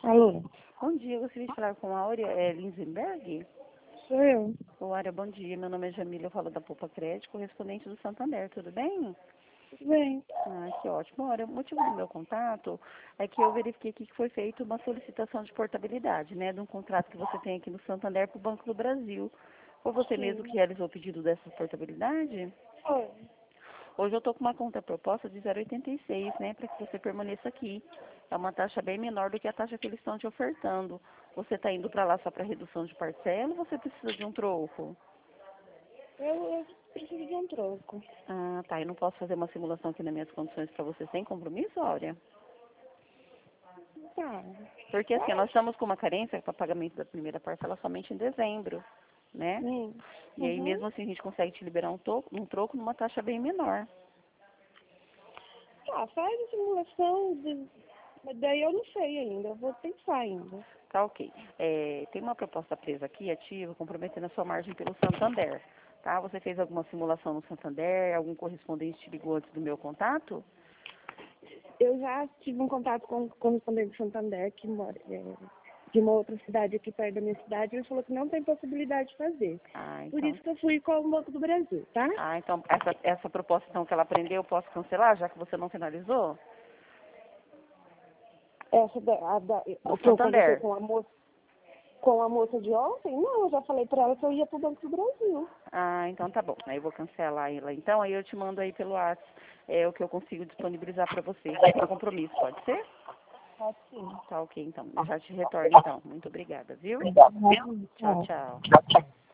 Alô? Bom dia, eu gostaria de falar com a Áurea Linzenberg. Sou eu. Áurea, bom dia. Meu nome é Jamila, eu falo da Poupa Crédito, correspondente do Santander, tudo bem? Tudo bem. Ah, que ótimo. Áurea, o motivo do meu contato é que eu verifiquei aqui que foi feita uma solicitação de portabilidade, né, de um contrato que você tem aqui no Santander para o Banco do Brasil. Foi você mesmo Sim. que realizou o pedido dessa portabilidade? Foi. Hoje eu estou com uma contraproposta de 0,86, né, para que você permaneça aqui. É uma taxa bem menor do que a taxa que eles estão te ofertando. Você está indo para lá só para redução de parcela ou você precisa de um troco? Eu preciso de um troco. Ah, tá. Eu não posso fazer uma simulação aqui nas minhas condições para você sem compromisso, Áurea? Tá. Porque assim, nós estamos com uma carência para pagamento da primeira parcela somente em dezembro, né? E aí Uhum. mesmo assim a gente consegue te liberar um troco numa taxa bem menor. Tá, faz a simulação, mas daí eu não sei ainda, eu vou pensar ainda. Tá, ok. Tem uma proposta presa aqui, ativa, comprometendo a sua margem pelo Santander. Tá? Você fez alguma simulação no Santander? Algum correspondente te ligou antes do meu contato? Eu já tive um contato com o correspondente de Santander, que mora de uma outra cidade aqui perto da minha cidade, e ele falou que não tem possibilidade de fazer. Ah, Por então. isso que eu fui com o Banco do Brasil, tá? Ah, então essa proposta então, que ela aprendeu, eu posso cancelar, já que você não finalizou? Essa Do o que eu conversei Santander. com a moça de ontem, não, eu já falei pra ela que eu ia pro Banco do Brasil. Ah, então tá bom. Aí eu vou cancelar ela. Então aí eu te mando aí pelo WhatsApp o que eu consigo disponibilizar para você, sem compromisso, pode ser? Pode sim. Tá ok, então. Eu já te retorno então. Muito obrigada, viu? Obrigada. Tchau, tchau. Tchau.